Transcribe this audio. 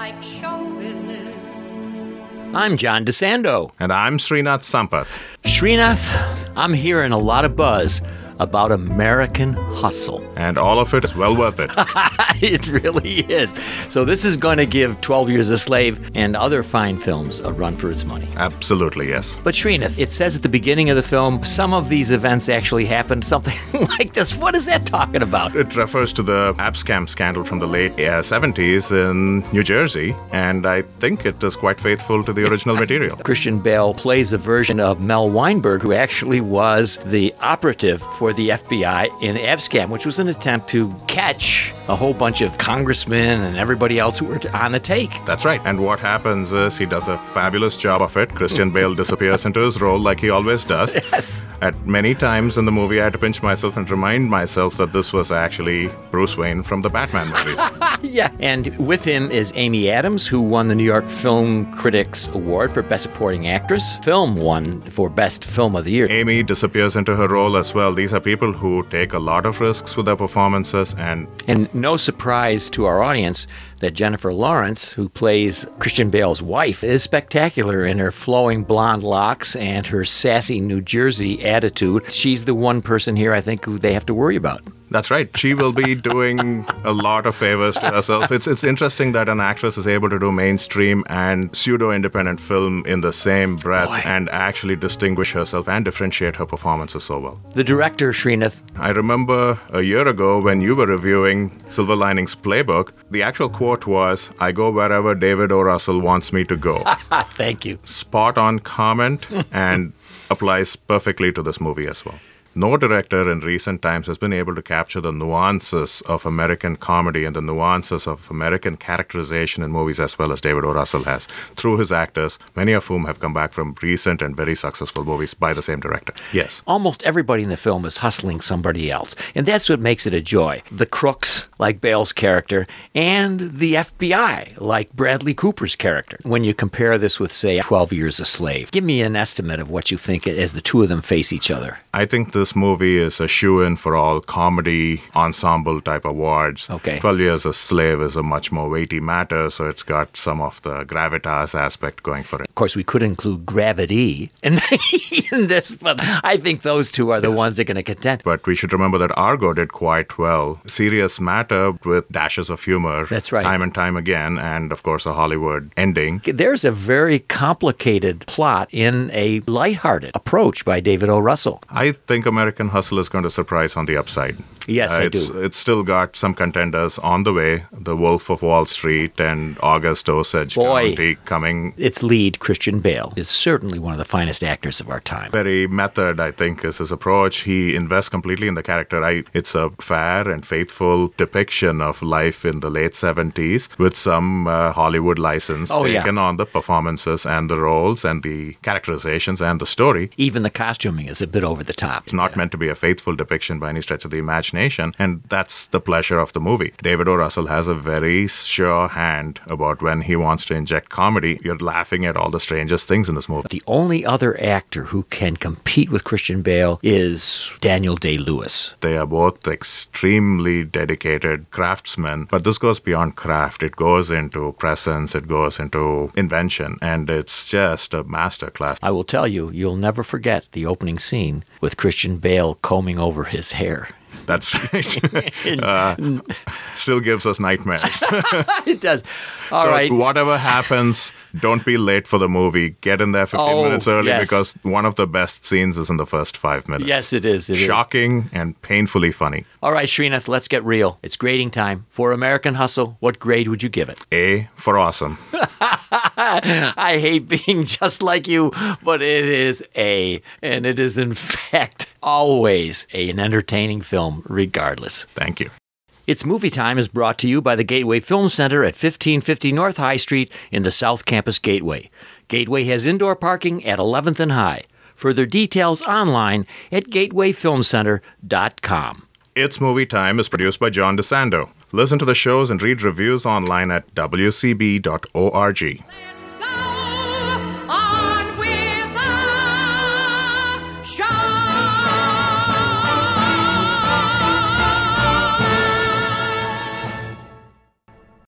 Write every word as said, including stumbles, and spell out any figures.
like show business. I'm John DeSando. And I'm Srinath Sampath. Srinath, I'm hearing a lot of buzz about American Hustle. And all of it is well worth it. It really is. So this is going to give twelve Years a Slave and other fine films a run for its money. Absolutely, yes. But Srinath, it says at the beginning of the film, some of these events actually happened, something like this. What is that talking about? It refers to the Abscam scandal from the late uh, seventies in New Jersey, and I think it is quite faithful to the original material. Christian Bale plays a version of Mel Weinberg, who actually was the operative for the F B I in Abscam, which was an attempt to catch a whole bunch of congressmen and everybody else who were on the take. That's right. And what happens is he does a fabulous job of it. Christian Bale disappears into his role like he always does. Yes. At many times in the movie, I had to pinch myself and remind myself that this was actually Bruce Wayne from the Batman movies. Yeah. And with him is Amy Adams, who won the New York Film Critics Award for Best Supporting Actress. Film won for Best Film of the Year. Amy disappears into her role as well. These are people who take a lot of risks with their performances, and And no surprise to our audience that Jennifer Lawrence, who plays Christian Bale's wife, is spectacular in her flowing blonde locks and her sassy New Jersey attitude. She's the one person here, I think, who they have to worry about. That's right. She will be doing a lot of favors to herself. It's it's interesting that an actress is able to do mainstream and pseudo-independent film in the same breath Boy. and actually distinguish herself and differentiate her performances so well. The director, Srinath. I remember a year ago when you were reviewing Silver Linings Playbook, the actual quote was, "I go wherever David O. Russell wants me to go." Thank you. Spot on comment and applies perfectly to this movie as well. No director in recent times has been able to capture the nuances of American comedy and the nuances of American characterization in movies as well as David O. Russell has, through his actors, many of whom have come back from recent and very successful movies by the same director. Yes. Almost everybody in the film is hustling somebody else, and that's what makes it a joy. The crooks, like Bale's character, and the F B I, like Bradley Cooper's character. When you compare this with, say, twelve Years a Slave, give me an estimate of what you think as the two of them face each other. I think this movie is a shoe-in for all comedy ensemble type awards. Okay. twelve Years a Slave is a much more weighty matter, so it's got some of the gravitas aspect going for it. Of course, we could include Gravity in, in this, but I think those two are the Yes. ones that are going to contend. But we should remember that Argo did quite well. Serious matter with dashes of humor. That's right. Time and time again, and of course a Hollywood ending. There's a very complicated plot in a lighthearted approach by David O. Russell. I think American Hustle is going to surprise on the upside. Yes, I it's, do. It's still got some contenders on the way. The Wolf of Wall Street and August Osage Boy. County coming. Its lead, Christian Bale, is certainly one of the finest actors of our time. Very method, I think, is his approach. He invests completely in the character. I, it's a fair and faithful depiction of life in the late seventies with some uh, Hollywood license Oh, yeah. taken on the performances and the roles and the characterizations and the story. Even the costuming is a bit over the top. It's not meant to be a faithful depiction by any stretch of the imagination, and that's the pleasure of the movie. David O. Russell has a very sure hand about when he wants to inject comedy. You're laughing at all the strangest things in this movie. The only other actor who can compete with Christian Bale is Daniel Day-Lewis. They are both extremely dedicated craftsmen, but this goes beyond craft. It goes into presence, it goes into invention, and it's just a masterclass. I will tell you, you'll never forget the opening scene with Christian Bale combing over his hair. That's right. uh, still gives us nightmares. It does. All so right. Whatever happens, don't be late for the movie. Get in there fifteen Oh, minutes early yes. because one of the best scenes is in the first five minutes. Yes, it is. It is. Shocking and painfully funny. All right, Srinath, let's get real. It's grading time. For American Hustle, what grade would you give it? A for awesome. I hate being just like you, but it is A. And it is, in fact, always a, an entertaining film, regardless. Thank you. It's Movie Time is brought to you by the Gateway Film Center at fifteen fifty North High Street in the South Campus Gateway. Gateway has indoor parking at eleventh and High. Further details online at gateway film center dot com. It's Movie Time is produced by John DeSando. Listen to the shows and read reviews online at w c b dot org.